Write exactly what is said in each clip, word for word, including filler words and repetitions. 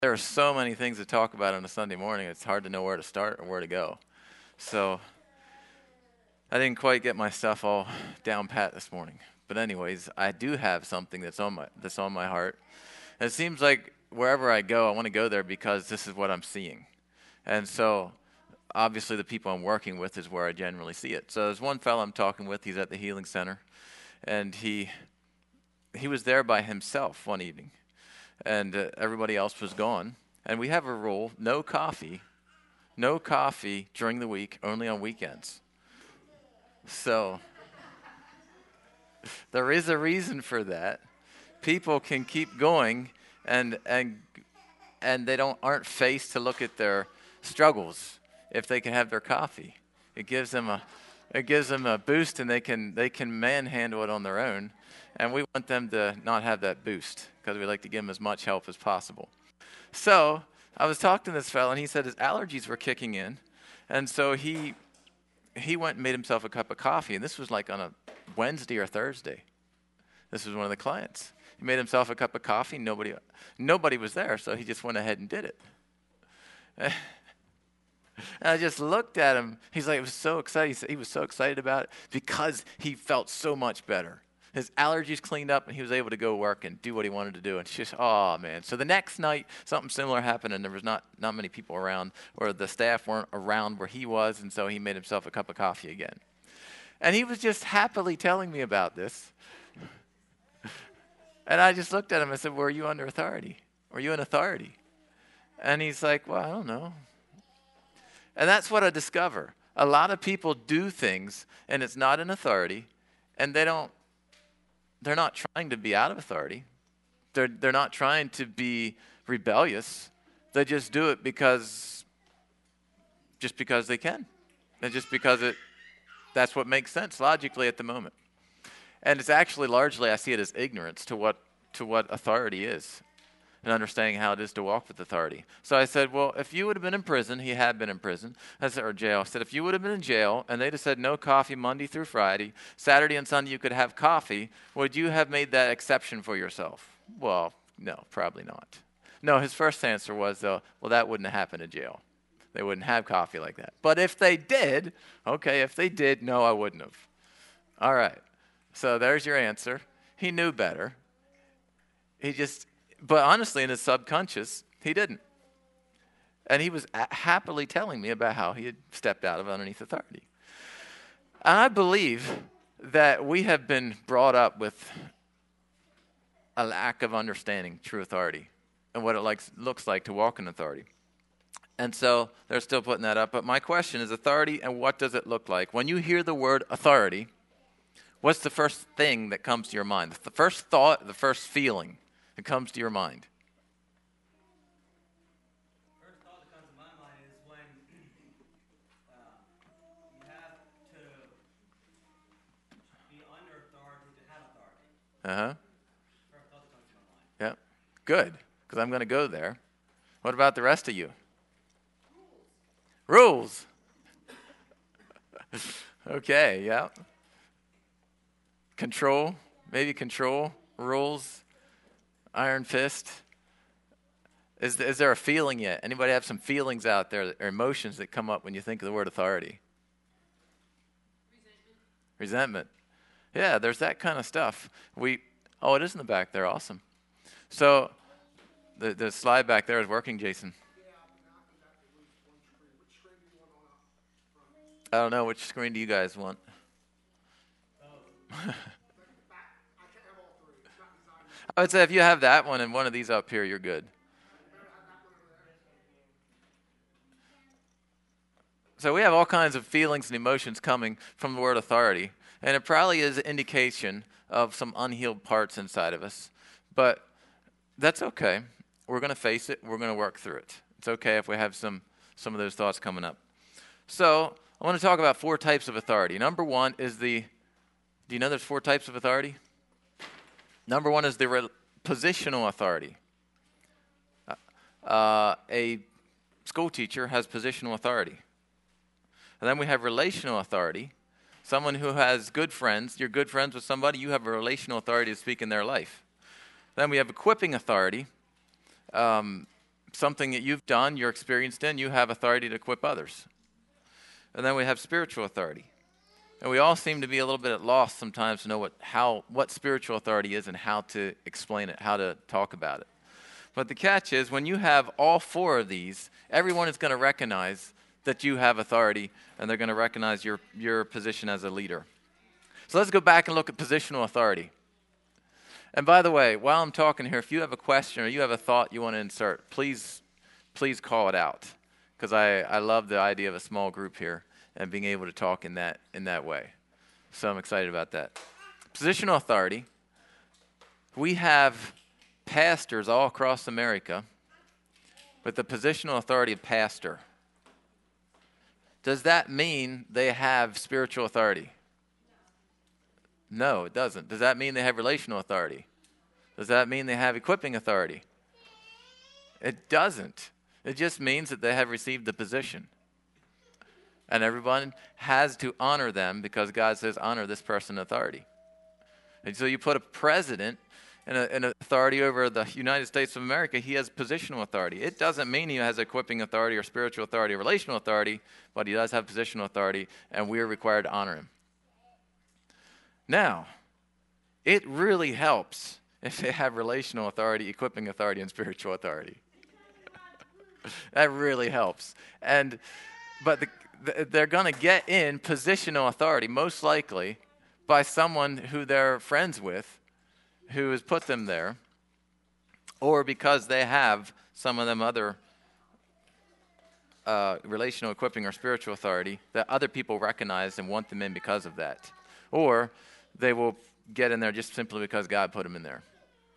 There are so many things to talk about on a Sunday morning, it's hard to know where to start or where to go. So I didn't quite get my stuff all down pat this morning. But anyways, I do have something that's on my that's on my heart. And it seems like wherever I go, I want to go there because this is what I'm seeing. And so obviously the people I'm working with is where I generally see it. So there's one fellow I'm talking with, he's at the Healing Center, and he he was there by himself one evening. And uh, everybody else was gone. And we have a rule, no coffee, no coffee during the week, only on weekends. So there is a reason for that. People can keep going and and and they don't aren't faced to look at their struggles if they can have their coffee. It gives them a it gives them a boost, and they can they can manhandle it on their own. And we want them to not have that boost because we like to give them as much help as possible. So I was talking to this fellow, and he said his allergies were kicking in. And so he he went and made himself a cup of coffee. And this was like on a Wednesday or Thursday. This was one of the clients. He made himself a cup of coffee. Nobody, nobody was there, so he just went ahead and did it. And I just looked at him. He's like, he was so excited. He was so excited about it because he felt so much better. His allergies cleaned up, and he was able to go work and do what he wanted to do. And it's just, oh, man. So the next night, something similar happened, and there was not, not many people around, or the staff weren't around where he was, and so he made himself a cup of coffee again. And he was just happily telling me about this. And I just looked at him and said, were you under authority? Were you in authority? And he's like, well, I don't know. And that's what I discover. A lot of people do things, and it's not in authority, and they don't, they're not trying to be out of authority. They're, they're not trying to be rebellious. They just do it because, just because they can. And just because it, that's what makes sense logically at the moment. And it's actually largely, I see it as ignorance to what to what authority is and understanding how it is to walk with authority. So I said, well, if you would have been in prison, he had been in prison, I said, or jail. I said, if you would have been in jail and they'd have said no coffee Monday through Friday, Saturday and Sunday you could have coffee, would you have made that exception for yourself? Well, no, probably not. No, his first answer was, though, well, that wouldn't have happened in jail. They wouldn't have coffee like that. But if they did, okay, if they did, no, I wouldn't have. All right. So there's your answer. He knew better. He just, but honestly, in his subconscious, he didn't. And he was a- happily telling me about how he had stepped out of underneath authority. And I believe that we have been brought up with a lack of understanding true authority and what it likes, looks like to walk in authority. And so they're still putting that up. But my question is authority, and what does it look like? When you hear the word authority, what's the first thing that comes to your mind? The first thought, the first feeling that comes to your mind? First thought that comes to my mind is when uh, you have to be under authority to have authority. Uh-huh. First thought that comes to my mind. Yeah. Good, because I'm going to go there. What about the rest of you? Rules. Rules. Okay, yeah. Control, maybe control, rules, iron fist. Is, is there a feeling yet? Anybody have some feelings out there or emotions that come up when you think of the word authority? Resentment. Resentment. Yeah, there's that kind of stuff. We. Oh, it is in the back there. Awesome. So the the slide back there is working, Jason. I don't know. Which screen do you guys want? I would say if you have that one and one of these up here, you're good. So we have all kinds of feelings and emotions coming from the word authority. And it probably is an indication of some unhealed parts inside of us. But that's okay. We're going to face it. We're going to work through it. It's okay if we have some, some of those thoughts coming up. So I want to talk about four types of authority. Number one is the, do you know there's four types of authority? Number one is the re- positional authority. Uh, a school teacher has positional authority. And then we have relational authority. Someone who has good friends, you're good friends with somebody, you have a relational authority to speak in their life. Then we have equipping authority. Um, something that you've done, you're experienced in, you have authority to equip others. And then we have spiritual authority. And we all seem to be a little bit at loss sometimes to know what how what spiritual authority is and how to explain it, how to talk about it. But the catch is, when you have all four of these, everyone is going to recognize that you have authority, and they're going to recognize your, your position as a leader. So let's go back and look at positional authority. And by the way, while I'm talking here, if you have a question or you have a thought you want to insert, please please call it out, because I, I love the idea of a small group here and being able to talk in that in that way. So I'm excited about that. Positional authority. We have pastors all across America with the positional authority of pastor. Does that mean they have spiritual authority? No, it doesn't. Does that mean they have relational authority? Does that mean they have equipping authority? It doesn't. It just means that they have received the position. And everyone has to honor them because God says, honor this person in authority. And so you put a president in, a, in authority over the United States of America, he has positional authority. It doesn't mean he has equipping authority or spiritual authority or relational authority, but he does have positional authority, and we are required to honor him. Now, it really helps if they have relational authority, equipping authority, and spiritual authority. That really helps. And but the they're going to get in positional authority, most likely, by someone who they're friends with, who has put them there, or because they have some of them other uh, relational equipping or spiritual authority that other people recognize and want them in because of that. Or they will get in there just simply because God put them in there.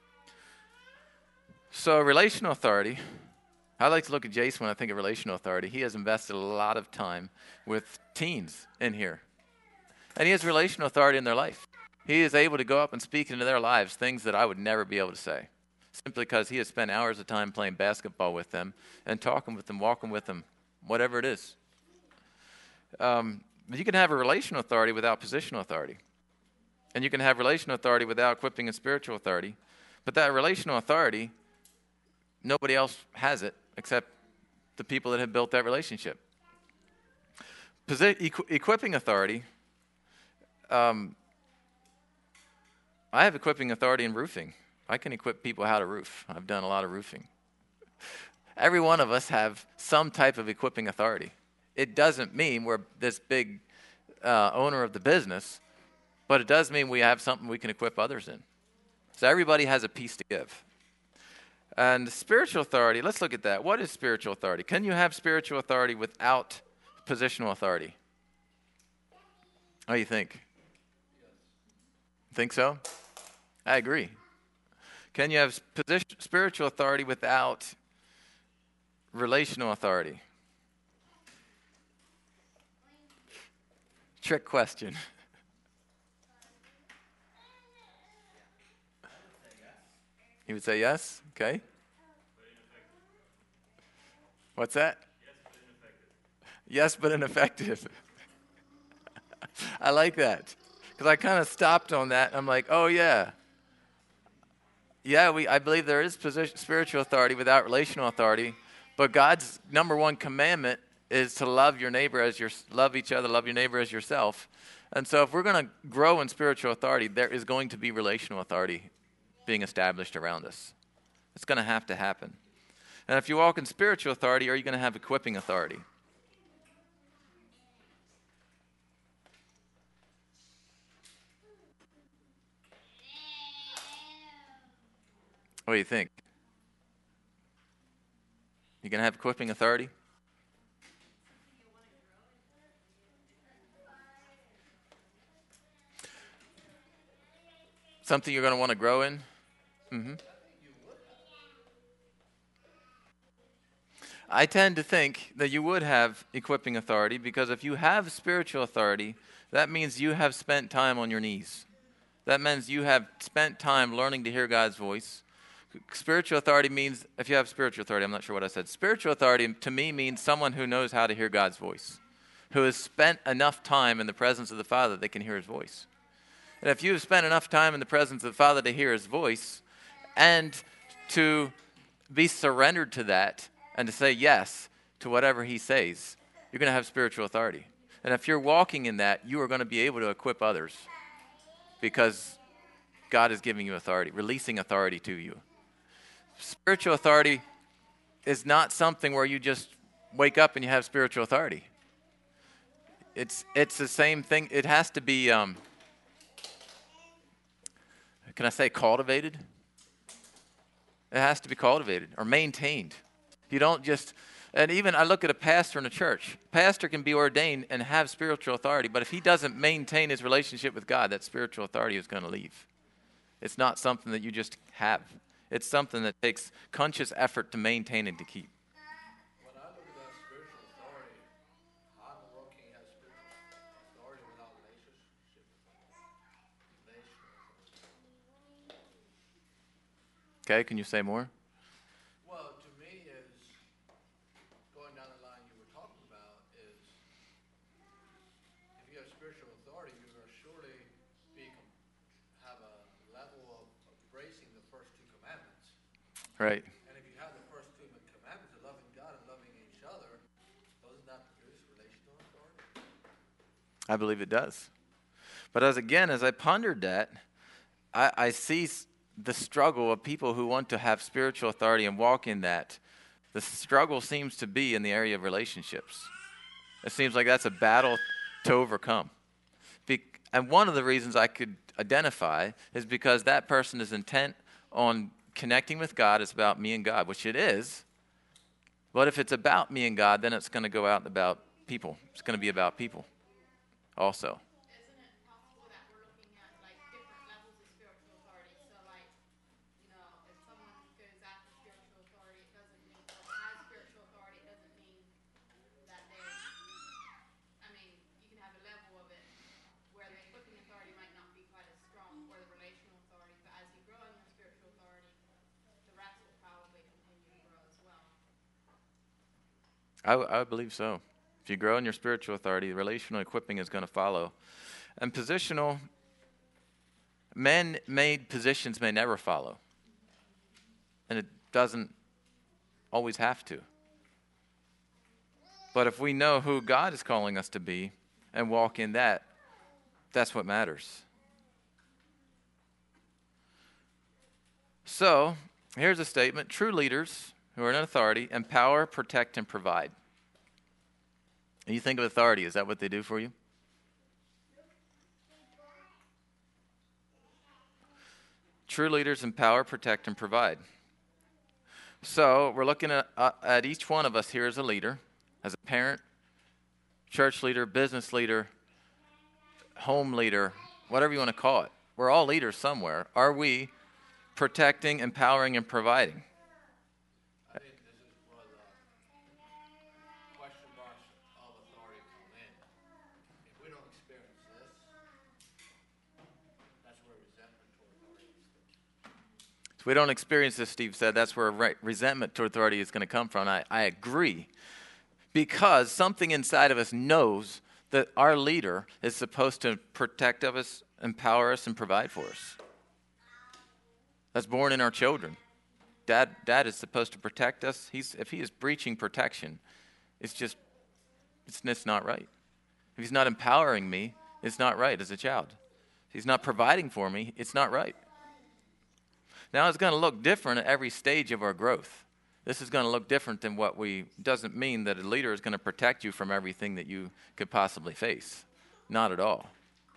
So relational authority, I like to look at Jason when I think of relational authority. He has invested a lot of time with teens in here. And he has relational authority in their life. He is able to go up and speak into their lives things that I would never be able to say, simply because he has spent hours of time playing basketball with them and talking with them, walking with them, whatever it is. Um, but you can have a relational authority without positional authority. And you can have relational authority without equipping and spiritual authority. But that relational authority, nobody else has it except the people that have built that relationship. Posi- equ- equipping authority, um, I have equipping authority in roofing. I can equip people how to roof. I've done a lot of roofing. Every one of us have some type of equipping authority. It doesn't mean we're this big uh, owner of the business, but it does mean we have something we can equip others in. So everybody has a piece to give. And spiritual authority, let's look at that. What is spiritual authority? Can you have spiritual authority without positional authority? What do you think? Think so? I agree. Can you have position, spiritual authority without relational authority? Trick question. You would say yes? Okay. What's that? Yes, but ineffective. I like that. Because I kind of stopped on that. And I'm like, oh, yeah. Yeah, we. I believe there is position, spiritual authority without relational authority. But God's number one commandment is to love your neighbor as your, love each other, love your neighbor as yourself. And so if we're going to grow in spiritual authority, there is going to be relational authority being established around us. It's going to have to happen. And if you walk in spiritual authority, are you going to have equipping authority? What do you think? You going to have equipping authority? Something you're going to want to grow in? Mm-hmm. I tend to think that you would have equipping authority, because if you have spiritual authority, that means you have spent time on your knees. That means you have spent time learning to hear God's voice. Spiritual authority means, if you have spiritual authority, I'm not sure what I said. Spiritual authority to me means someone who knows how to hear God's voice, who has spent enough time in the presence of the Father that they can hear his voice. And if you have spent enough time in the presence of the Father to hear his voice and to be surrendered to that and to say yes to whatever he says, you're going to have spiritual authority. And if you're walking in that, you are going to be able to equip others because God is giving you authority, releasing authority to you. Spiritual authority is not something where you just wake up and you have spiritual authority. It's it's the same thing. It has to be, um, can I say cultivated? It has to be cultivated or maintained. You don't just, and even I look at a pastor in a church. Pastor can be ordained and have spiritual authority, but if he doesn't maintain his relationship with God, that spiritual authority is going to leave. It's not something that you just have. It's something that takes conscious effort to maintain and to keep. When I look at that spiritual authority, how in the world can you have spiritual authority without relationship with God? Okay, can you say more? Well, to me is, going down the line you were talking about, is if you have spiritual authority, you're going to surely be, have a level of embracing the first two commandments. Right. And if you have the first two commandments of loving God and loving each other, doesn't that produce relational authority? I believe it does. But as again, as I pondered that, I, I see the struggle of people who want to have spiritual authority and walk in that. The struggle seems to be in the area of relationships. It seems like that's a battle to overcome. Be- and one of the reasons I could identify is because that person is intent on connecting with God. It's about me and God, which it is. But if it's about me and God, then it's going to go out and about people. It's going to be about people also. Isn't it possible that we're looking at like different levels of spiritual authority? So like, you know, if someone goes after spiritual authority, it doesn't mean, or has spiritual authority, it doesn't mean that they, I mean, you can have a level of it where the equipping authority might not be quite as strong, or the relational authority, but as you grow in your spiritual authority, the rest will probably continue to grow as well. I, I believe so. If you grow in your spiritual authority, relational equipping is going to follow. And positional, man-made positions may never follow. And it doesn't always have to. But if we know who God is calling us to be and walk in that, that's what matters. So, here's a statement. True leaders who are in authority empower, protect, and provide. And you think of authority, is that what they do for you? True leaders empower, protect, and provide. So we're looking at, uh, at each one of us here as a leader, as a parent, church leader, business leader, home leader, whatever you want to call it. We're all leaders somewhere. Are we protecting, empowering, and providing? I think this is where the question marks of authority come in. If we don't experience this, that's where resentment toward authority is. If we don't experience this, Steve said, that's where re- resentment toward authority is going to come from. I, I agree. Because something inside of us knows that our leader is supposed to protect of us, empower us, and provide for us. That's born in our children. Dad, dad is supposed to protect us. He's, if he is breaching protection, it's just, it's, it's not right. If he's not empowering me, it's not right as a child. If he's not providing for me, it's not right. Now it's going to look different at every stage of our growth. This is going to look different than what we, doesn't mean that a leader is going to protect you from everything that you could possibly face. Not at all.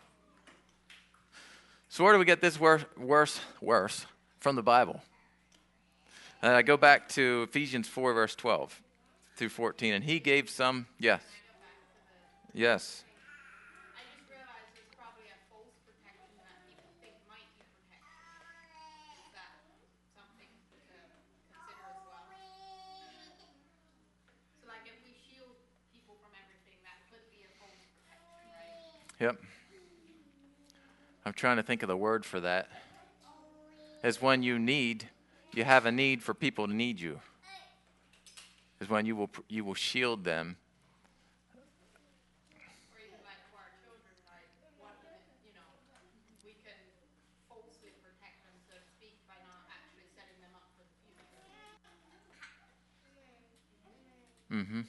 So where do we get this worse, worse, worse? From the Bible. And I go back to Ephesians four, verse twelve through fourteen. And he gave some, yes. Yes. I just realized there's probably a false protection that people think might be protection. Is that something to consider as well? So like if we shield people from everything, that could be a false protection, right? Yep. I'm trying to think of the word for that. Is when you need, you have a need for people to need you. Is when you will you will shield them. Or even like for our children, like what, you know, we can falsely protect them, so to speak, by not actually setting them up for the future. Mm-hmm.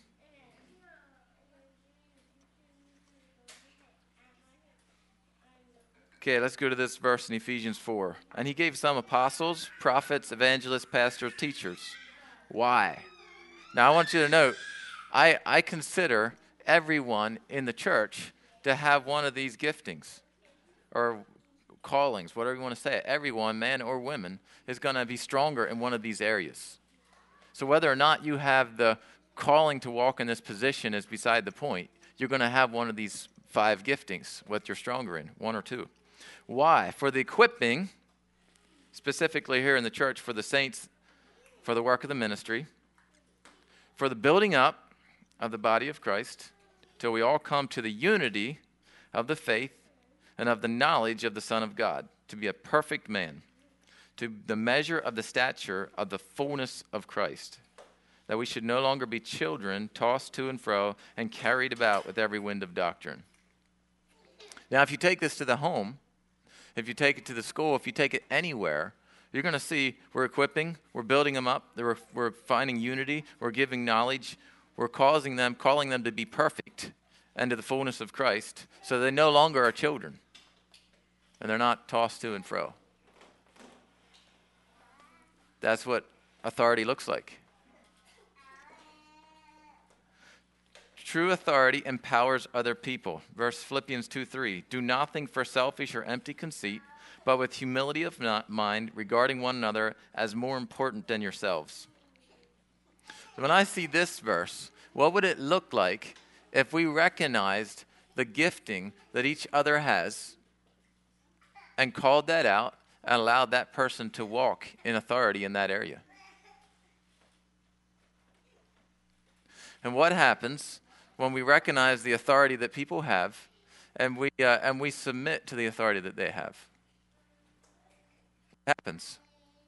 Okay, let's go to this verse in Ephesians four. And he gave some apostles, prophets, evangelists, pastors, teachers. Why? Now I want you to note, I, I consider everyone in the church to have one of these giftings or callings, whatever you want to say it. Everyone, man or woman, is going to be stronger in one of these areas. So whether or not you have the calling to walk in this position is beside the point. You're going to have one of these five giftings, what you're stronger in, one or two. Why? For the equipping, specifically here in the church, for the saints, for the work of the ministry, for the building up of the body of Christ, till we all come to the unity of the faith and of the knowledge of the Son of God, to be a perfect man, to the measure of the stature of the fullness of Christ, that we should no longer be children tossed to and fro and carried about with every wind of doctrine. Now, if you take this to the home, if you take it to the school, if you take it anywhere, you're going to see we're equipping, we're building them up, we're, we're finding unity, we're giving knowledge, we're causing them, calling them to be perfect and to the fullness of Christ, so they no longer are children, and they're not tossed to and fro. That's what authority looks like. True authority empowers other people. Verse Philippians two three. Do nothing for selfish or empty conceit, but with humility of mind, regarding one another as more important than yourselves. So when I see this verse, what would it look like if we recognized the gifting that each other has and called that out and allowed that person to walk in authority in that area? And what happens when we recognize the authority that people have and we uh, and we submit to the authority that they have? What happens?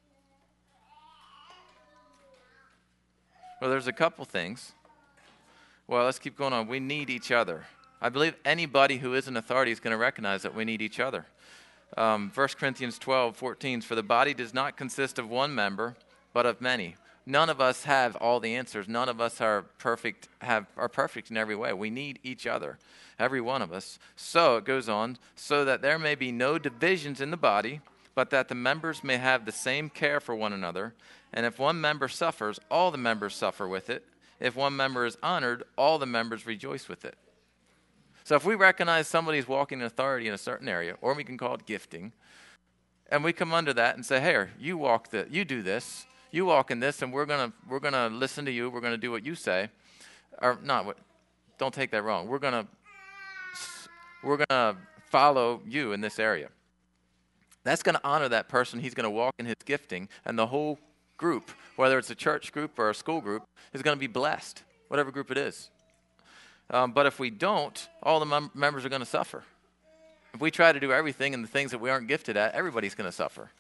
Well, there's a couple things. Well, let's keep going on. We need each other. I believe anybody who is an authority is going to recognize that we need each other. Um, First Corinthians twelve fourteen, for the body does not consist of one member, but of many. None of us have all the answers. None of us are perfect, have, are perfect in every way. We need each other, every one of us. So, it goes on, so that there may be no divisions in the body, but that the members may have the same care for one another. And if one member suffers, all the members suffer with it. If one member is honored, all the members rejoice with it. So if we recognize somebody's walking in authority in a certain area, or we can call it gifting, and we come under that and say, hey, you walk the, you do this, you walk in this, and we're gonna we're gonna listen to you. We're gonna do what you say, or not. What? Don't take that wrong. We're gonna we're gonna follow you in this area. That's gonna honor that person. He's gonna walk in his gifting, and the whole group, whether it's a church group or a school group, is gonna be blessed, whatever group it is. Um, but if we don't, all the mem- members are gonna suffer. If we try to do everything and the things that we aren't gifted at, everybody's gonna suffer.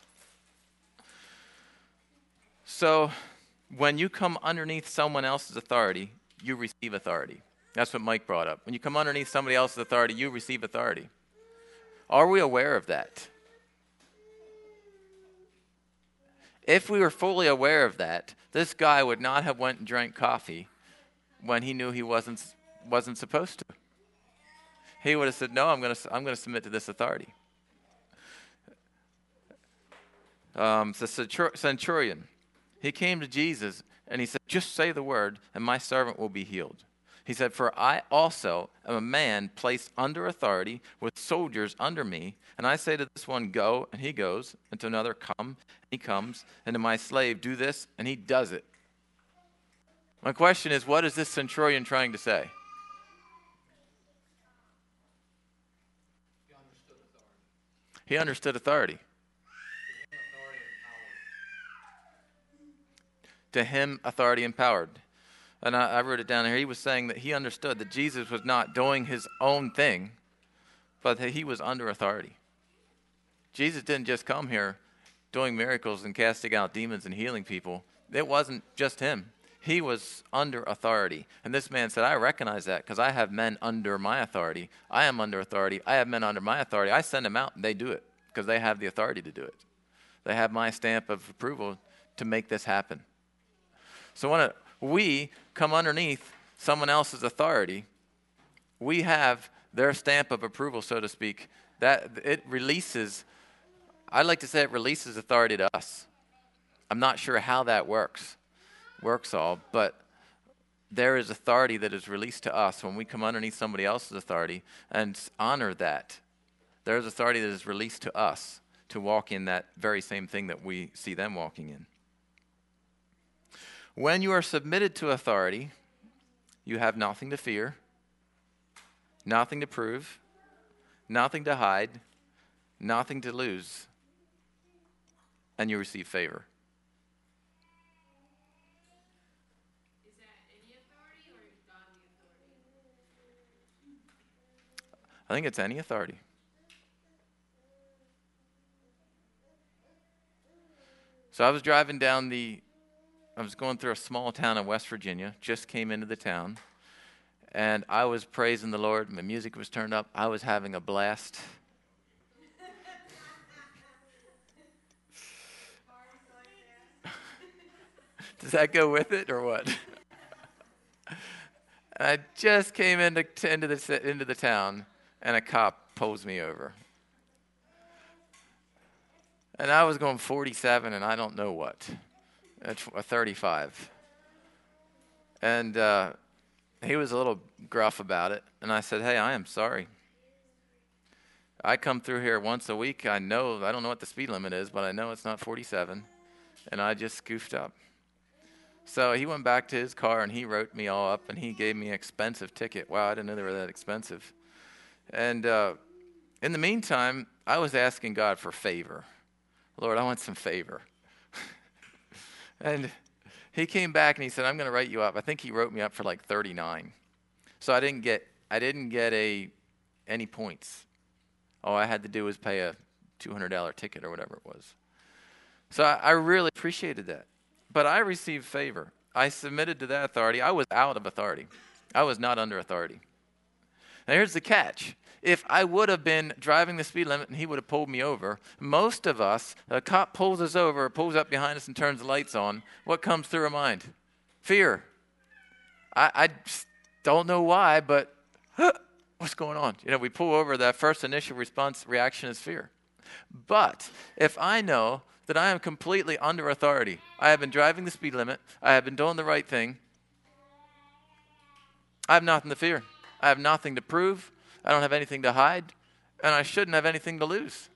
So when you come underneath someone else's authority, you receive authority. That's what Mike brought up. When you come underneath somebody else's authority, you receive authority. Are we aware of that? If we were fully aware of that, this guy would not have went and drank coffee when he knew he wasn't wasn't supposed to. He would have said, no, I'm going to I'm going to submit to this authority. Um, the centurion, he came to Jesus and he said, just say the word and my servant will be healed. He said, for I also am a man placed under authority with soldiers under me. And I say to this one, go, and he goes. And to another, come, and he comes. And to my slave, do this, and he does it. My question is, what is this centurion trying to say? He understood authority. To him, authority empowered. And I, I wrote it down here. He was saying that he understood that Jesus was not doing his own thing, but that he was under authority. Jesus didn't just come here doing miracles and casting out demons and healing people. It wasn't just him. He was under authority. And this man said, I recognize that because I have men under my authority. I am under authority. I have men under my authority. I send them out and they do it because they have the authority to do it. They have my stamp of approval to make this happen. So I want to we come underneath someone else's authority, we have their stamp of approval, so to speak. That it releases, I'd like to say it releases authority to us. I'm not sure how that works, works all, but there is authority that is released to us when we come underneath somebody else's authority and honor that. There is authority that is released to us to walk in that very same thing that we see them walking in. When you are submitted to authority, you have nothing to fear, nothing to prove, nothing to hide, nothing to lose, and you receive favor. Is that any authority or is godly authority? I think it's any authority. So I was driving down the, I was going through a small town in West Virginia, just came into the town, and I was praising the Lord. My music was turned up. I was having a blast. Does that go with it or what? I just came into into the into the town, and a cop pulls me over. And I was going forty-seven, and I don't know what, a thirty-five. And uh, he was a little gruff about it, and I said, "Hey, I am sorry. I come through here once a week. I know I don't know what the speed limit is, but I know it's not forty-seven, and I just goofed up." So he went back to his car, and he wrote me all up, and he gave me an expensive ticket. Wow, I didn't know they were that expensive. And uh, in the meantime, I was asking God for favor. Lord, I want some favor. And he came back, and he said, I'm going to write you up. I think he wrote me up for like thirty-nine. So I didn't get I didn't get a any points. All I had to do was pay a two hundred dollars ticket or whatever it was. So I, I really appreciated that. But I received favor. I submitted to that authority. I was out of authority. I was not under authority. Now here's the catch. If I would have been driving the speed limit and he would have pulled me over, most of us, a cop pulls us over, pulls up behind us and turns the lights on, what comes through our mind? Fear. I, I just don't know why, but huh, what's going on? You know, we pull over, that first initial response reaction is fear. But if I know that I am completely under authority, I have been driving the speed limit, I have been doing the right thing, I have nothing to fear. I have nothing to prove. I don't have anything to hide, and I shouldn't have anything to lose.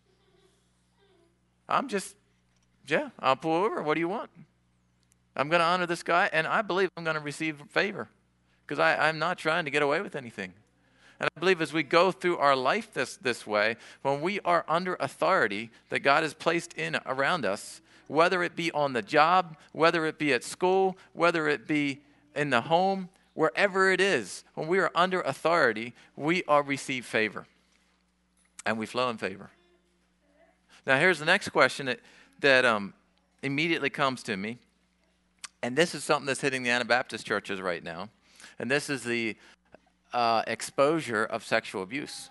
I'm just, yeah, I'll pull over. What do you want? I'm going to honor this guy, and I believe I'm going to receive favor because I'm not trying to get away with anything. And I believe as we go through our life this, this way, when we are under authority that God has placed in around us, whether it be on the job, whether it be at school, whether it be in the home, wherever it is, when we are under authority, we are receive favor. And we flow in favor. Now here's the next question that, that um, immediately comes to me. And this is something that's hitting the Anabaptist churches right now. And this is the uh, exposure of sexual abuse.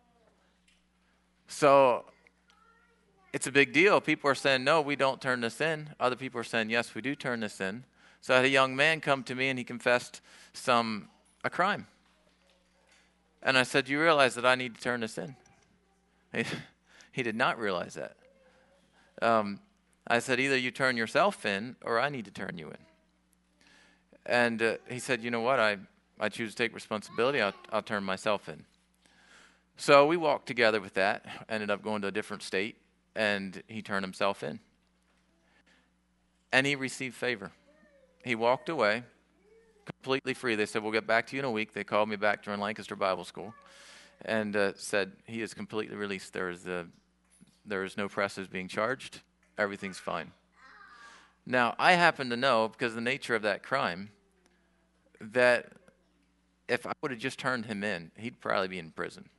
So it's a big deal. People are saying, no, we don't turn this in. Other people are saying, yes, we do turn this in. So I had a young man come to me and he confessed some a crime. And I said, you realize that I need to turn this in? He, he did not realize that. Um, I said, either you turn yourself in or I need to turn you in. And uh, he said, you know what, I, I choose to take responsibility. I'll, I'll turn myself in. So we walked together with that, ended up going to a different state, and he turned himself in. And he received favor. He walked away completely free. They said, we'll get back to you in a week. They called me back during Lancaster Bible School and uh, said, he is completely released. There is, the, there is no presses being charged. Everything's fine. Now, I happen to know, because of the nature of that crime, that if I would have just turned him in, he'd probably be in prison.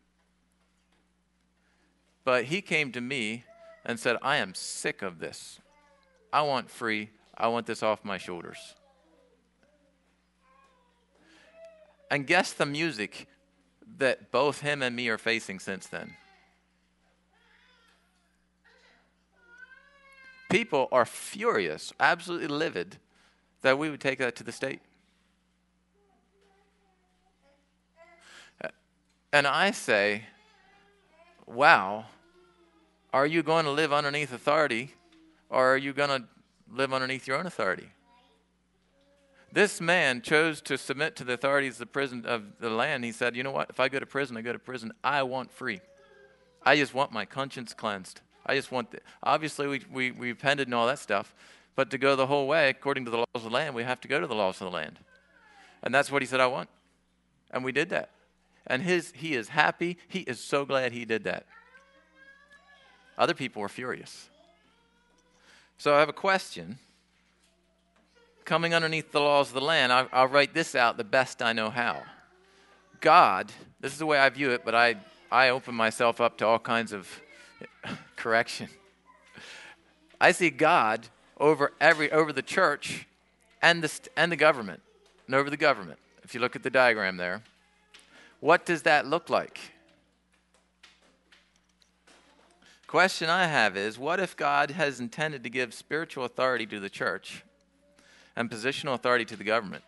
But he came to me and said, I am sick of this. I want free. I want this off my shoulders. And guess the music that both him and me are facing since then. People are furious, absolutely livid, that we would take that to the state. And I say, wow, are you going to live underneath authority, or are you going to live underneath your own authority? This man chose to submit to the authorities of the prison of the land. He said, you know what? If I go to prison, I go to prison. I want free. I just want my conscience cleansed. I just want, the, obviously we, we, we repented and all that stuff, but to go the whole way, according to the laws of the land, we have to go to the laws of the land. And that's what he said, I want. And we did that. And his he is happy. He is so glad he did that. Other people were furious. So I have a question. Coming underneath the laws of the land, I'll, I'll write this out the best I know how. God, this is the way I view it, but I, I open myself up to all kinds of correction. I see God over every over the church and the and the government, and over the government. If you look at the diagram there, what does that look like? Question I have is, what if God has intended to give spiritual authority to the church and positional authority to the government?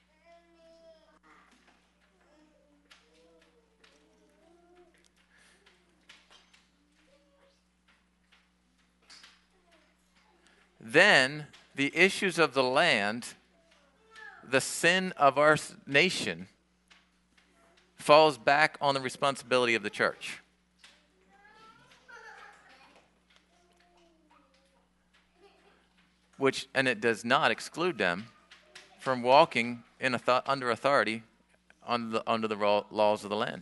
Then the issues of the land, the sin of our nation, falls back on the responsibility of the church. Which, and it does not exclude them from walking in a th- under authority on the, under the raw laws of the land.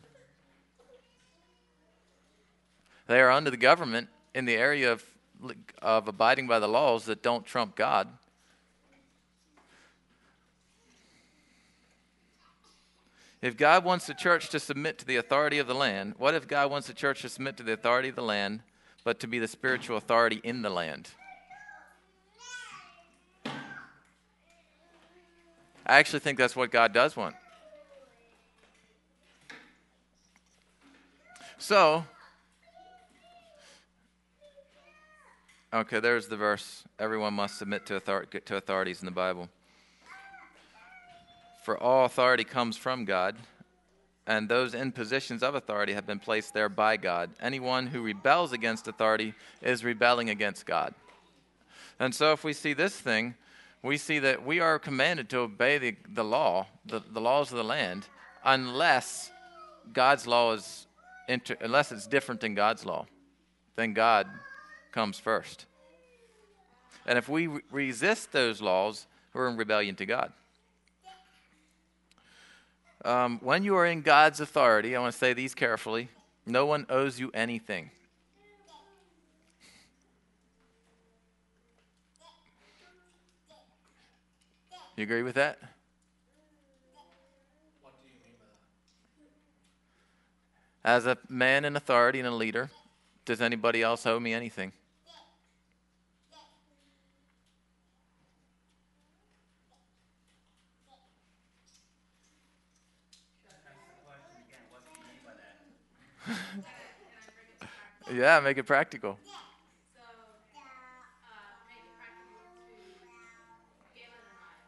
They are under the government in the area of of abiding by the laws that don't trump God. If God wants the church to submit to the authority of the land, what if God wants the church to submit to the authority of the land, but to be the spiritual authority in the land? I actually think that's what God does want. So, okay, there's the verse. Everyone must submit to, author- to authorities in the Bible. For all authority comes from God, and those in positions of authority have been placed there by God. Anyone who rebels against authority is rebelling against God. And so if we see this thing, we see that we are commanded to obey the, the law, the, the laws of the land, unless God's law is, inter- unless it's different than God's law. Then God comes first. And if we re- resist those laws, we're in rebellion to God. Um, when you are in God's authority, I want to say these carefully, no one owes you anything. You agree with that? What do you mean by that? As a man in authority and a leader, does anybody else owe me anything? Yeah, make it practical. So, uh, make it practical to Galen and I.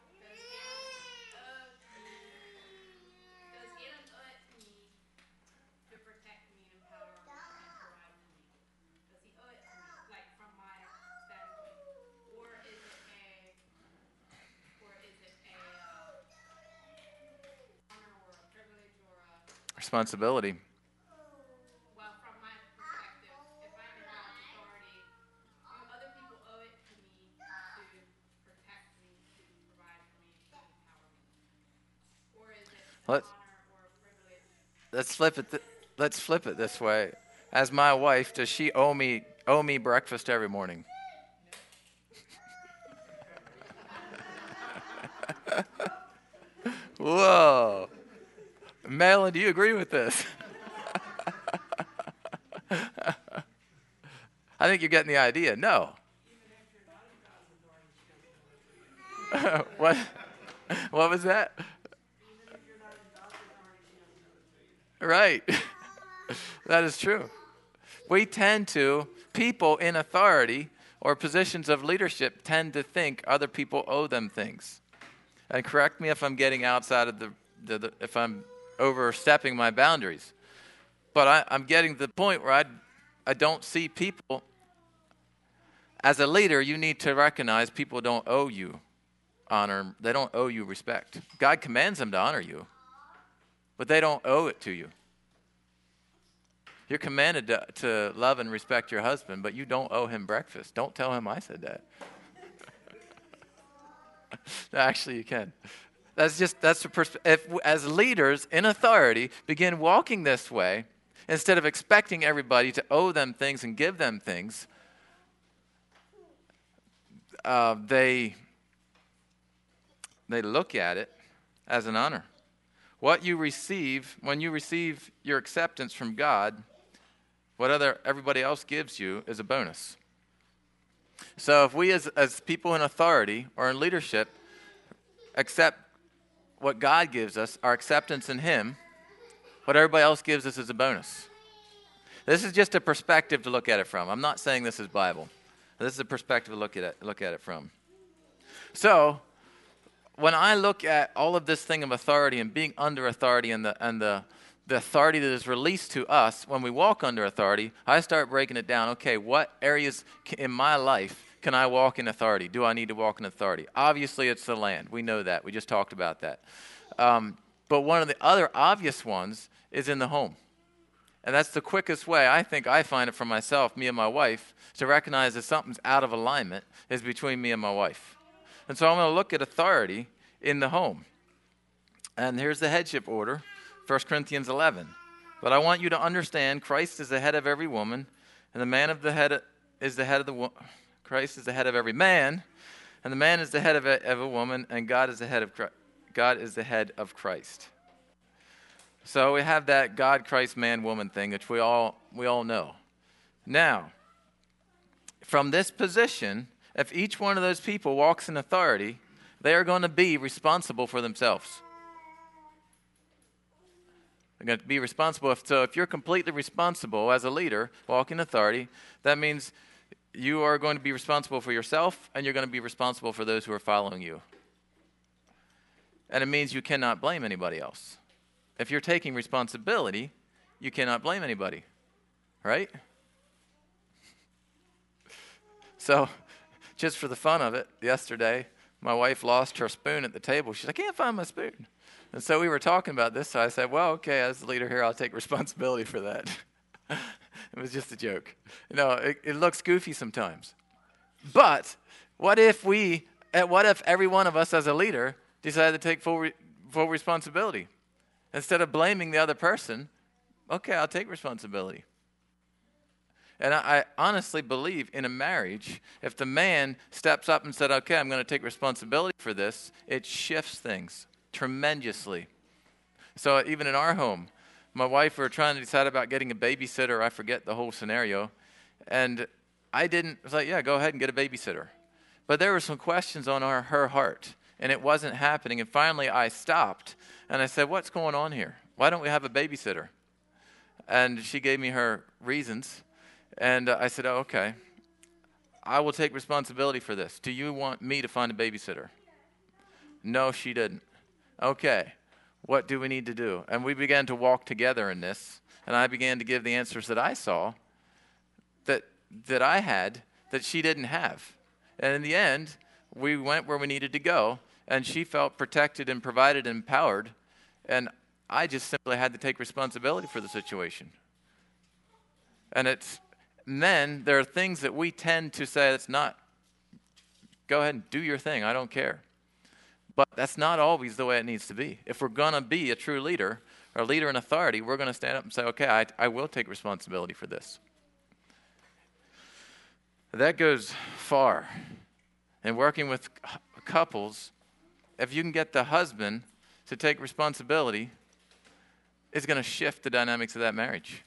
Does Galen owe, does Galen owe it to me to protect me, empower me, and provide for me? Does he owe it to me, like from my standpoint? Or is it a, or is it a, uh, honor or a privilege or a, Responsibility. well, from my perspective, if I'm in God's authority, do other people owe it to me to protect me, to provide for me, to empower me? Or is it an Let's- honor or a privilege? Let's flip it. Th- let's flip it this way. As my wife, does she owe me owe me breakfast every morning? Whoa, Malin, do you agree with this? I think you're getting the idea. No. What? What was that? Right. That is true. We tend to, people in authority or positions of leadership tend to think other people owe them things. And correct me if I'm getting outside of the, the, the if I'm overstepping my boundaries. But I, I'm getting to the point where I, I don't see people. As a leader, you need to recognize people don't owe you honor. They don't owe you respect. God commands them to honor you, but they don't owe it to you. You're commanded to, to love and respect your husband, but you don't owe him breakfast. Don't tell him I said that. No, actually, you can. That's just, that's the pers- if as leaders in authority begin walking this way, instead of expecting everybody to owe them things and give them things, uh, they, they look at it as an honor. What you receive, when you receive your acceptance from God, what other everybody else gives you is a bonus. So if we as, as people in authority or in leadership accept what God gives us, our acceptance in him, what everybody else gives us is a bonus. This is just a perspective to look at it from. I'm not saying this is Bible. This is a perspective to look at it, look at it from. So when I look at all of this thing of authority and being under authority and the and the the authority that is released to us when we walk under authority, I start breaking it down. Okay, what areas in my life can I walk in authority? Do I need to walk in authority? Obviously, it's the land. We know that. We just talked about that. Um, but one of the other obvious ones is in the home. And that's the quickest way, I think I find it for myself, me and my wife, to recognize that something's out of alignment is between me and my wife. And so I'm going to look at authority in the home. And here's the headship order. First Corinthians eleven. But I want you to understand Christ is the head of every woman, and the man of the head is the head of the wo- Christ is the head of every man, and the man is the head of a, of a woman, and God is the head of Christ. God is the head of Christ. So we have that God, Christ, man, woman thing, which we all we all know. Now, from this position, if each one of those people walks in authority, they are going to be responsible for themselves. They're going to be responsible. If, so if you're completely responsible as a leader, walking authority, that means you are going to be responsible for yourself, and you're going to be responsible for those who are following you. And it means you cannot blame anybody else. If you're taking responsibility, you cannot blame anybody, right? So just for the fun of it, yesterday, my wife lost her spoon at the table. She's like, I can't find my spoon. And so we were talking about this, so I said, well, okay, as the leader here, I'll take responsibility for that. It was just a joke. You know, it, it looks goofy sometimes. But what if we, what if every one of us as a leader decided to take full, re, full responsibility? Instead of blaming the other person, okay, I'll take responsibility. And I, I honestly believe in a marriage, if the man steps up and said, okay, I'm going to take responsibility for this, it shifts things tremendously. So even in our home, my wife, we were trying to decide about getting a babysitter. I forget the whole scenario. And I didn't, I was like, yeah, go ahead and get a babysitter. But there were some questions on our, her heart, and it wasn't happening. And finally I stopped, and I said, what's going on here? Why don't we have a babysitter? And she gave me her reasons. And uh, I said, oh, okay, I will take responsibility for this. Do you want me to find a babysitter? No, she didn't. Okay, what do we need to do? And we began to walk together in this, and I began to give the answers that I saw that that I had that she didn't have. And in the end, we went where we needed to go, and she felt protected and provided and empowered, and I just simply had to take responsibility for the situation. And it's and then there are things that we tend to say, it's not, go ahead and do your thing, I don't care. But that's not always the way it needs to be. If we're going to be a true leader, or a leader in authority, we're going to stand up and say, okay, I, I will take responsibility for this. That goes far. And working with couples, if you can get the husband to take responsibility, it's going to shift the dynamics of that marriage.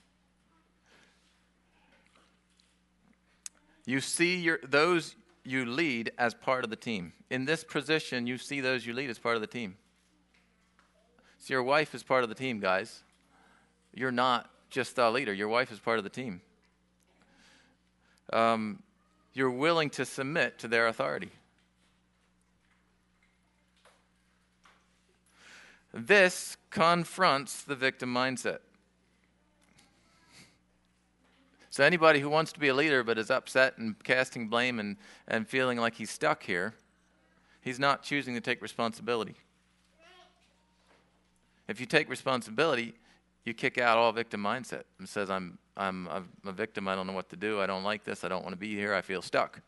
You see your those you lead as part of the team. In this position, you see those you lead as part of the team. So your wife is part of the team, guys. You're not just a leader. Your wife is part of the team. Um, you're willing to submit to their authority. This confronts the victim mindset. So anybody who wants to be a leader but is upset and casting blame and, and feeling like he's stuck here, he's not choosing to take responsibility. If you take responsibility, you kick out all victim mindset and says, I'm, I'm, I'm a victim, I don't know what to do, I don't like this, I don't want to be here, I feel stuck.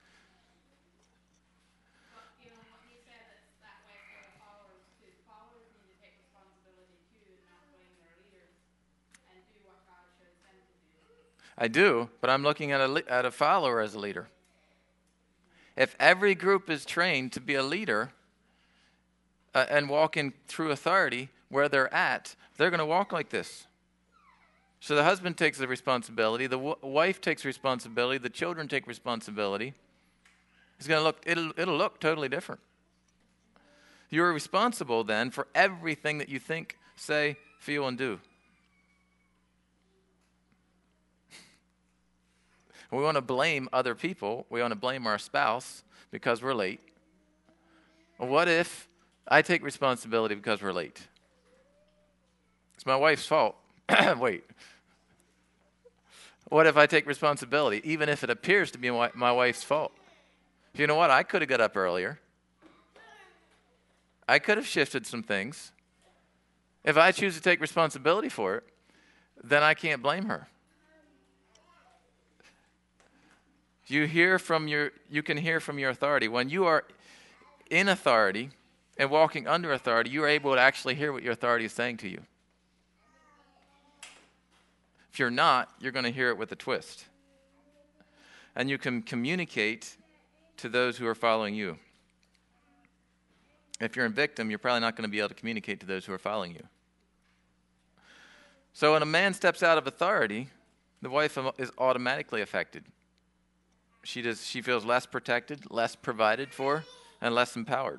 You know, what he said it's that way for the followers too. Followers need to take responsibility too and not blame their leaders and do what God shows them to do. I do, but I'm looking at a, le- at a follower as a leader. If every group is trained to be a leader uh, and walk in true authority where they're at, they're going to walk like this. So the husband takes the responsibility, the w- wife takes responsibility, the children take responsibility. It's going to look, it'll, it'll look totally different. You're responsible then for everything that you think, say, feel, and do. We want to blame other people. We want to blame our spouse because we're late. What if I take responsibility because we're late? It's my wife's fault. Wait. What if I take responsibility, even if it appears to be my, my wife's fault? You know what? I could have got up earlier. I could have shifted some things. If I choose to take responsibility for it, then I can't blame her. You hear from your, you can hear from your authority. When you are in authority and walking under authority, you are able to actually hear what your authority is saying to you. If you're not, you're going to hear it with a twist. And you can communicate to those who are following you. If you're a victim, you're probably not going to be able to communicate to those who are following you. So when a man steps out of authority, the wife is automatically affected. She does. She feels less protected, less provided for, and less empowered.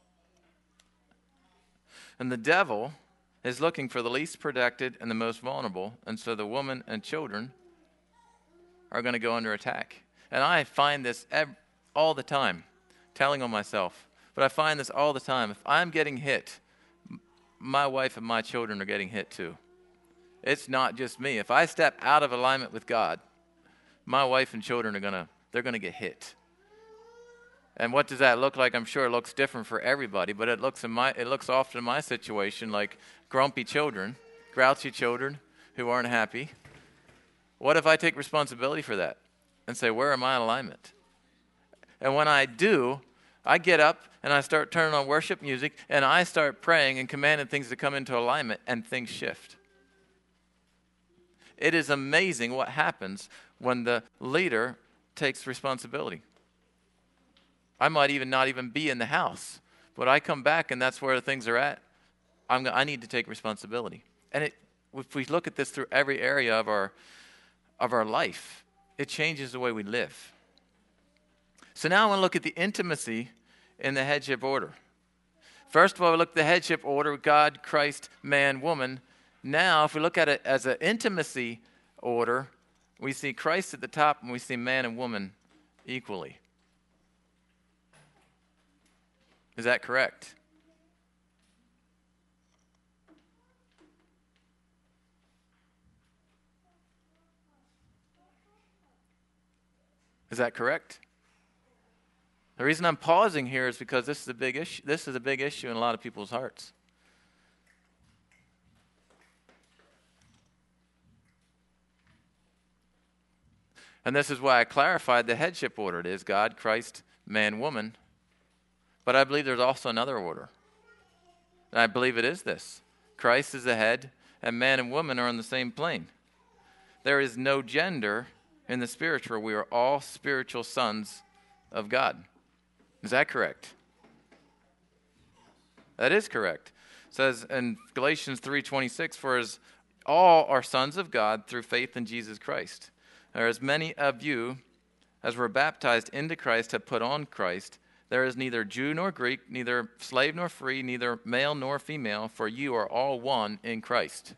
And the devil is looking for the least protected and the most vulnerable, and so the woman and children are going to go under attack. And I find this ev- all the time, telling on myself, but I find this all the time. If I'm getting hit, my wife and my children are getting hit too. It's not just me. If I step out of alignment with God, my wife and children are going to They're going to get hit. And what does that look like? I'm sure it looks different for everybody, but it looks in my it looks often in my situation like grumpy children, grouchy children who aren't happy. What if I take responsibility for that and say, where am I in alignment? And when I do, I get up and I start turning on worship music and I start praying and commanding things to come into alignment and things shift. It is amazing what happens when the leader takes responsibility. I might even not even be in the house, but I come back and that's where things are at. I'm, I need to take responsibility. And it, if we look at this through every area of our of our life, it changes the way we live. So now I want to look at the intimacy in the headship order. First of all, we look at the headship order: God, Christ, man, woman. Now, if we look at it as an intimacy order, we see Christ at the top and we see man and woman equally. Is that correct? Is that correct? The reason I'm pausing here is because this is a big issue. This is a big issue in a lot of people's hearts. And this is why I clarified the headship order. It is God, Christ, man, woman. But I believe there's also another order. And I believe it is this. Christ is the head, and man and woman are on the same plane. There is no gender in the spiritual. We are all spiritual sons of God. Is that correct? That is correct. It says in Galatians three twenty-six, for as all are sons of God through faith in Jesus Christ. There are as many of you as were baptized into Christ have put on Christ. There is neither Jew nor Greek, neither slave nor free, neither male nor female, for you are all one in Christ.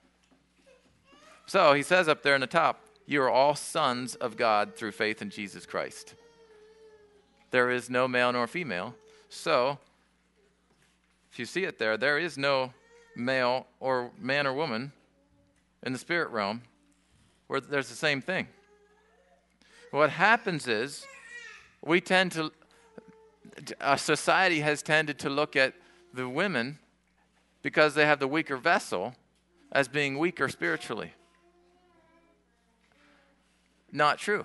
So he says up there in the top, you are all sons of God through faith in Jesus Christ. There is no male nor female. So, if you see it there, there is no male or man or woman in the spirit realm where there's the same thing. What happens is we tend to, our society has tended to look at the women, because they have the weaker vessel, as being weaker spiritually. Not true.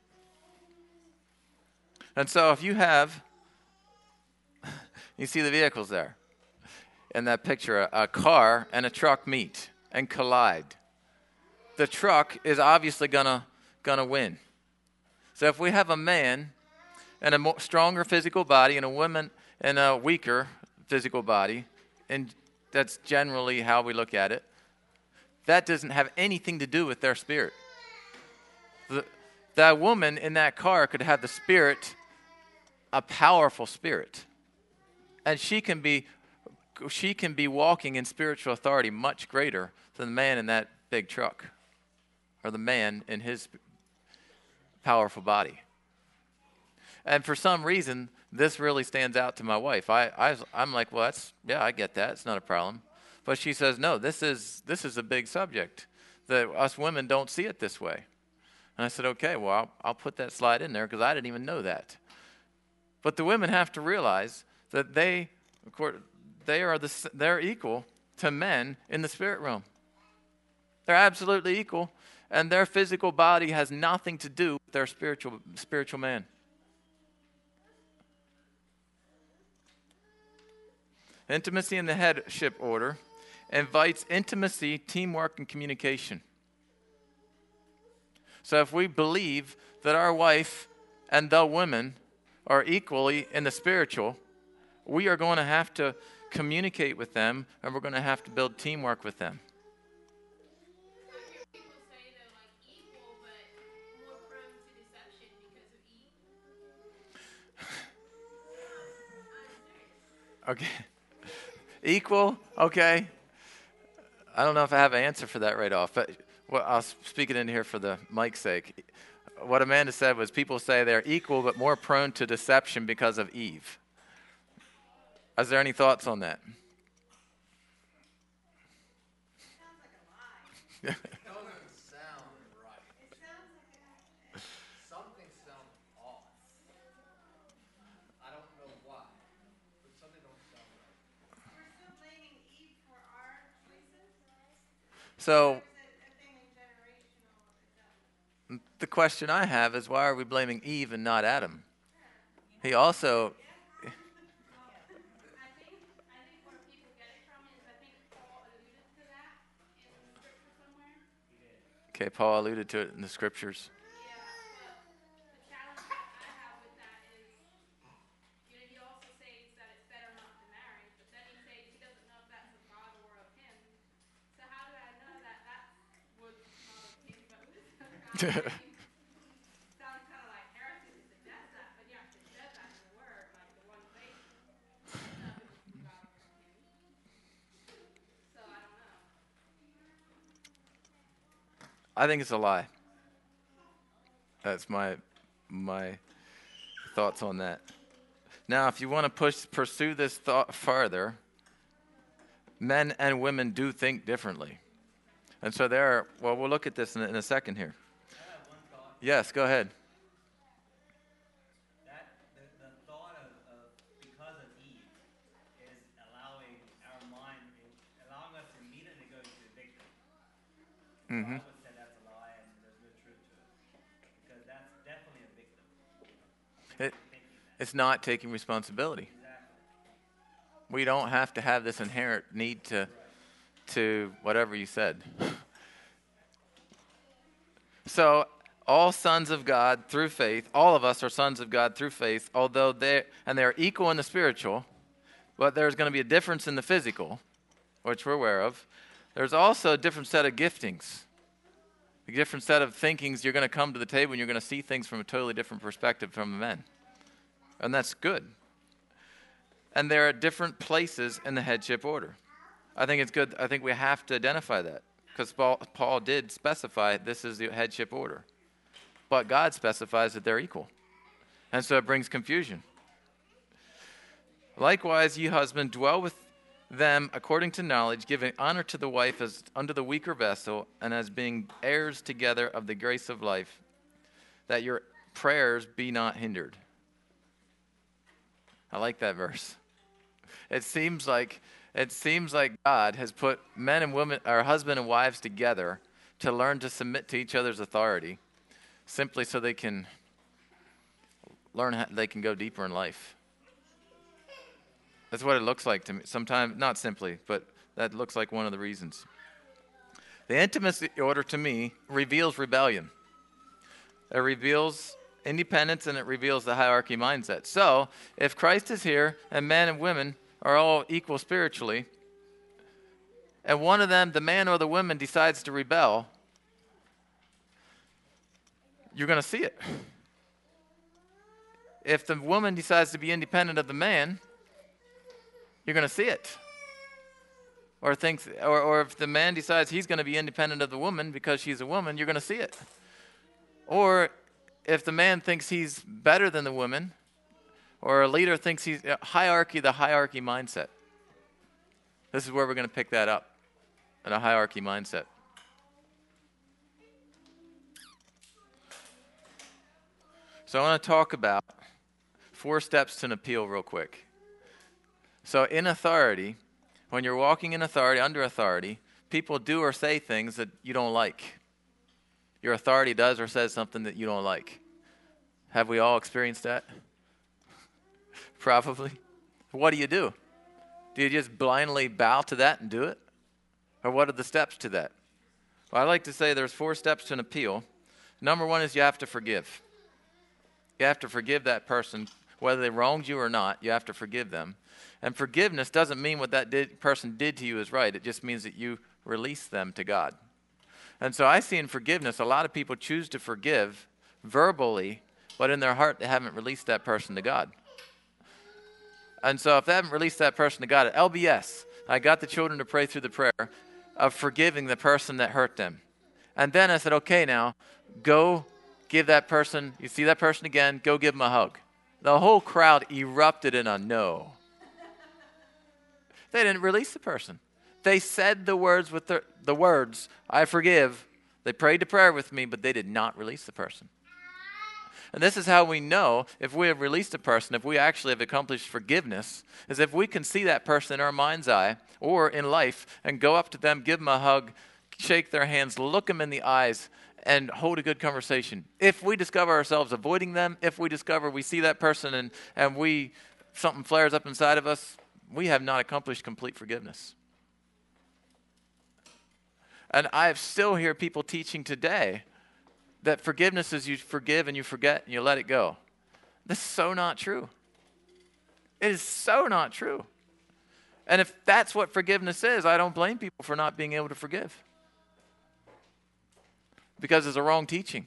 And so if you have, you see the vehicles there. In that picture, a, a car and a truck meet and collide. The truck is obviously gonna gonna win. So if we have a man and a more stronger physical body and a woman and a weaker physical body, and that's generally how we look at it, that doesn't have anything to do with their spirit. The, that woman in that car could have the spirit, a powerful spirit, and she can be she can be walking in spiritual authority much greater than the man in that big truck, or the man in his powerful body. And for some reason, this really stands out to my wife. I, I I'm like, well, that's yeah, I get that. It's not a problem. But she says, no, this is this is a big subject that us women don't see it this way. And I said, okay, well, I'll, I'll put that slide in there because I didn't even know that. But the women have to realize that they, of course, they are the they're equal to men in the spirit realm. They're absolutely equal, and their physical body has nothing to do with their spiritual spiritual man. Intimacy in the headship order invites intimacy, teamwork, and communication. So if we believe that our wife and the women are equally in the spiritual, we are going to have to communicate with them, and we're going to have to build teamwork with them. I hear people say they're like equal, but more prone to deception because of Eve. Okay. Equal, okay. I don't know if I have an answer for that right off, but well, I'll speak it in here for the mic's sake. What Amanda said was people say they're equal but more prone to deception because of Eve. Is there any thoughts on that? It doesn't sound right. Something sounds off. I don't know why, but something don't sound right. We're still blaming Eve for our choices? So Is it a thing in generational? the question I have is, why are we blaming Eve and not Adam? He also, I think I think where people get it from is I think Paul alluded to that in the scripture somewhere. okay, Paul alluded to it in the scriptures. Yeah, but the challenge that I have with that is, you know, he also says that it's better not to marry, but then he says he doesn't know if that's of God or of him. So how do I know that that was not of him, but was of God? Sounds kind of like heresy to suggest that, but he actually said that in the word, like the one place. So it was from God or from him. So I don't know. I think it's a lie. That's my my thoughts on that. Now, if you want to push pursue this thought farther, men and women do think differently. And so there are, well, we'll look at this in a, in a second here. I have one thought. Yes, go ahead. That the, the thought of, of because of Eve is allowing our mind, allowing us to immediately go to the victim. So Mm-hmm. I would say that's a lie, and there's no truth to it, because that's definitely a victim. It, Thinking that. it's not taking responsibility. Exactly. We don't have to have this inherent need to to whatever you said. So all sons of God through faith, all of us are sons of God through faith, although they and they're equal in the spiritual, but there's going to be a difference in the physical, which we're aware of. There's also a different set of giftings, a different set of thinkings. You're going to come to the table and you're going to see things from a totally different perspective from the men. And that's good. And they're at different places in the headship order. I think it's good. I think we have to identify that, because Paul, Paul did specify this is the headship order. But God specifies that they're equal. And so it brings confusion. Likewise, ye husbands, dwell with them according to knowledge, giving honor to the wife as unto the weaker vessel, and as being heirs together of the grace of life, that your prayers be not hindered. I like that verse. It seems like it seems like God has put men and women, or husband and wives, together to learn to submit to each other's authority, simply so they can learn how they can go deeper in life. That's what it looks like to me. Sometimes, not simply, but that looks like one of the reasons. The intimacy order to me reveals rebellion. It reveals independence, and it reveals the hierarchy mindset. So, if Christ is here and men and women are all equal spiritually, and one of them, the man or the woman, decides to rebel, you're going to see it. If the woman decides to be independent of the man, you're going to see it. Or thinks, or, or if the man decides he's going to be independent of the woman because she's a woman, you're going to see it. Or if the man thinks he's better than the woman, or a leader thinks he's hierarchy, the hierarchy mindset. This is where we're going to pick that up, in a hierarchy mindset. So I want to talk about four steps to an appeal real quick. So in authority, when you're walking in authority, under authority, people do or say things that you don't like. Your authority does or says something that you don't like. Have we all experienced that? Probably. What do you do? Do you just blindly bow to that and do it? Or what are the steps to that? Well, I like to say there's four steps to an appeal. Number one is you have to forgive. You have to forgive that person, whether they wronged you or not. You have to forgive them. And forgiveness doesn't mean what that did, person did to you is right. It just means that you release them to God. And so I see in forgiveness, a lot of people choose to forgive verbally, but in their heart they haven't released that person to God. And so if they haven't released that person to God, at L B S, I got the children to pray through the prayer of forgiving the person that hurt them. And then I said, okay, now, go give that person, you see that person again, go give them a hug. The whole crowd erupted in a no. They didn't release the person. They said the words with the, the words, I forgive. They prayed the prayer with me, but they did not release the person. And this is how we know if we have released a person, if we actually have accomplished forgiveness, is if we can see that person in our mind's eye or in life and go up to them, give them a hug, shake their hands, look them in the eyes, and hold a good conversation. If we discover ourselves avoiding them, if we discover we see that person and, and we something flares up inside of us, we have not accomplished complete forgiveness. And I still hear people teaching today that forgiveness is you forgive and you forget and you let it go. This is so not true. It is so not true. And if that's what forgiveness is, I don't blame people for not being able to forgive. Because it's a wrong teaching.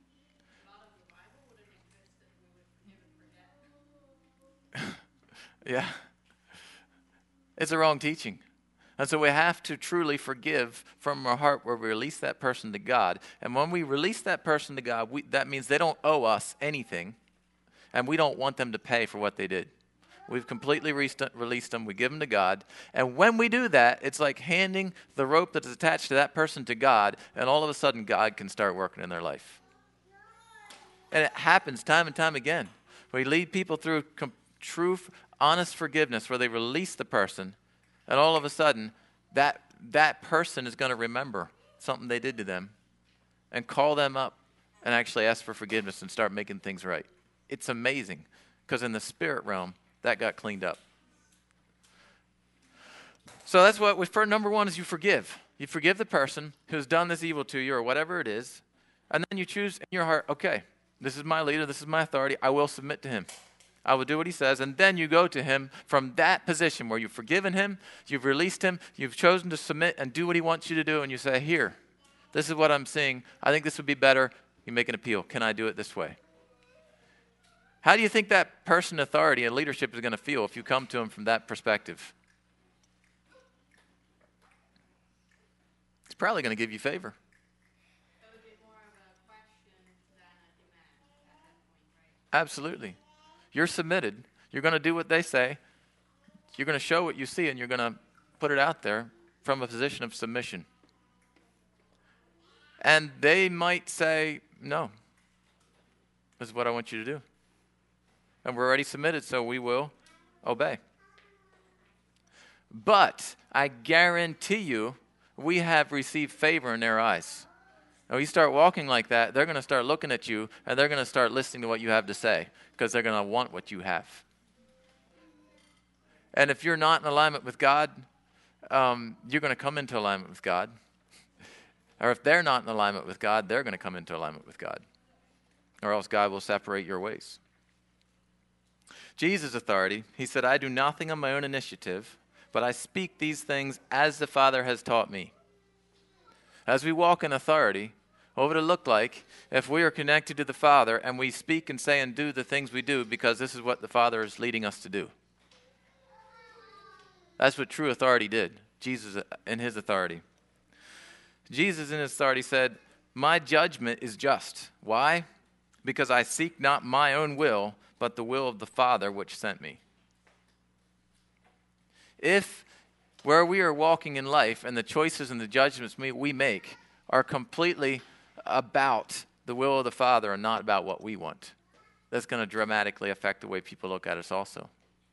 Yeah. It's a wrong teaching. And so we have to truly forgive from our heart where we release that person to God. And when we release that person to God, we, that means they don't owe us anything. And we don't want them to pay for what they did. We've completely re- released them. We give them to God. And when we do that, it's like handing the rope that is attached to that person to God. And all of a sudden, God can start working in their life. And it happens time and time again. We lead people through com- true, honest forgiveness where they release the person. And all of a sudden, that that person is going to remember something they did to them and call them up and actually ask for forgiveness and start making things right. It's amazing because in the spirit realm, that got cleaned up. So that's what, for number one is you forgive. You forgive the person who's done this evil to you or whatever it is. And then you choose in your heart, okay, this is my leader, this is my authority, I will submit to him. I will do what he says, and then you go to him from that position where you've forgiven him, you've released him, you've chosen to submit and do what he wants you to do, and you say, here, this is what I'm seeing. I think this would be better. You make an appeal. Can I do it this way? How do you think that person in authority and leadership is going to feel if you come to him from that perspective? He's probably going to give you favor. It would be more of a question than a demand at that point, right? Absolutely. You're submitted. You're going to do what they say. You're going to show what you see, and you're going to put it out there from a position of submission. And they might say, no, this is what I want you to do. And we're already submitted, so we will obey. But I guarantee you, we have received favor in their eyes. And when you start walking like that, they're going to start looking at you, and they're going to start listening to what you have to say, because they're going to want what you have. And if you're not in alignment with God, um, you're going to come into alignment with God. Or if they're not in alignment with God, they're going to come into alignment with God. Or else God will separate your ways. Jesus' authority, he said, I do nothing on my own initiative, but I speak these things as the Father has taught me. As we walk in authority, what would it look like if we are connected to the Father and we speak and say and do the things we do because this is what the Father is leading us to do? That's what true authority did, Jesus in his authority. Jesus in his authority said, my judgment is just. Why? Because I seek not my own will, but the will of the Father which sent me. If where we are walking in life and the choices and the judgments we, we make are completely about the will of the Father and not about what we want, that's going to dramatically affect the way people look at us also.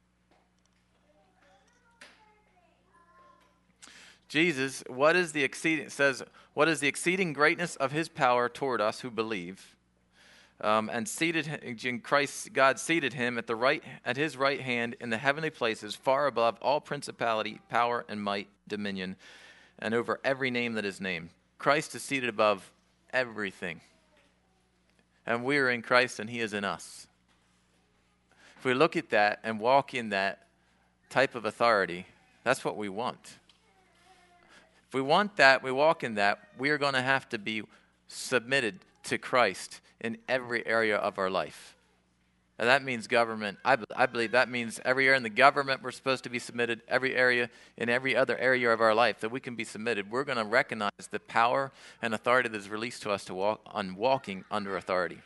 Jesus, what is the exceeding says, what is the exceeding greatness of his power toward us who believe? Um, and seated in Christ, God seated him at the right at his right hand in the heavenly places, far above all principality, power, and might, dominion, and over every name that is named. Christ is seated above everything. And we are in Christ and he is in us. If we look at that and walk in that type of authority, that's what we want. If we want that, we walk in that, we are going to have to be submitted to Christ in every area of our life. And that means government. I, I believe that means every area in the government we're supposed to be submitted, every area in every other area of our life that we can be submitted. We're going to recognize the power and authority that is released to us to walk on walking under authority.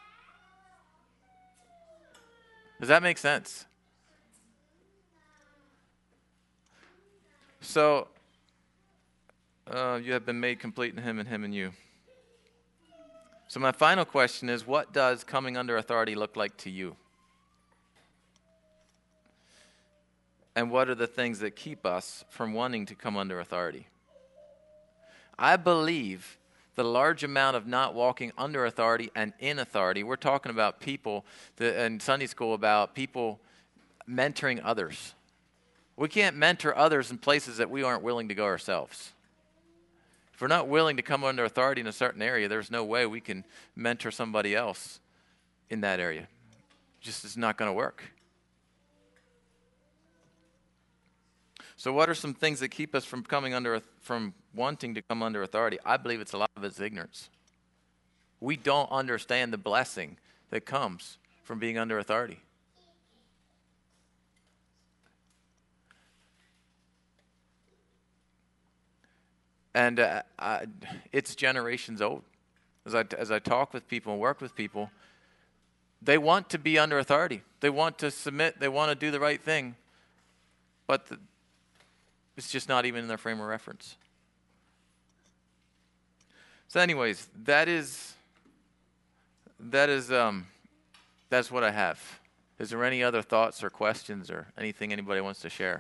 Does that make sense? So, uh, you have been made complete in him and him in you. So my final question is, what does coming under authority look like to you? And what are the things that keep us from wanting to come under authority? I believe the large amount of not walking under authority and in authority, we're talking about people that, in Sunday school about people mentoring others. We can't mentor others in places that we aren't willing to go ourselves. If we're not willing to come under authority in a certain area, there's no way we can mentor somebody else in that area. Just it's not going to work. So what are some things that keep us from coming under, from wanting to come under authority? I believe it's a lot of it's ignorance. We don't understand the blessing that comes from being under authority. And uh, I, it's generations old. As I, as I talk with people and work with people, they want to be under authority. They want to submit. They want to do the right thing. But the, it's just not even in their frame of reference. So anyways, that is, that is, um, that's what I have. Is there any other thoughts or questions or anything anybody wants to share?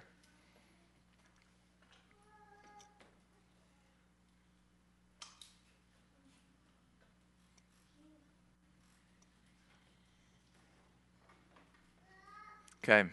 Okay.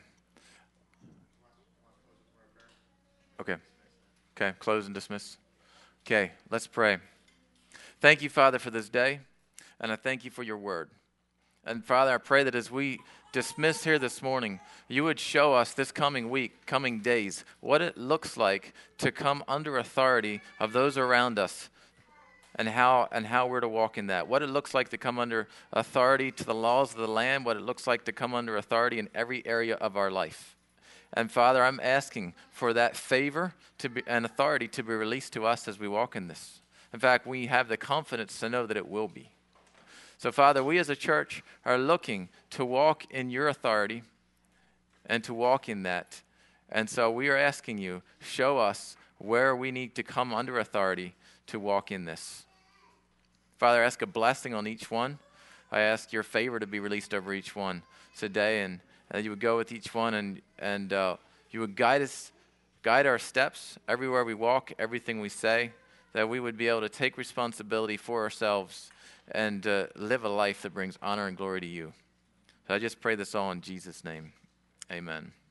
Okay. Okay, close and dismiss. Okay, let's pray. Thank you, Father, for this day, and I thank you for your word. And Father, I pray that as we dismiss here this morning, you would show us this coming week, coming days, what it looks like to come under authority of those around us, and how and how we're to walk in that. What it looks like to come under authority to the laws of the land, what it looks like to come under authority in every area of our life. And Father, I'm asking for that favor to be, and authority to be released to us as we walk in this. In fact, we have the confidence to know that it will be. So Father, we as a church are looking to walk in your authority and to walk in that. And so we are asking you, show us where we need to come under authority to walk in this. Father, I ask a blessing on each one. I ask your favor to be released over each one today, and that you would go with each one, and and uh, you would guide us, guide our steps everywhere we walk, everything we say, that we would be able to take responsibility for ourselves and uh, live a life that brings honor and glory to you. So I just pray this all in Jesus' name. Amen.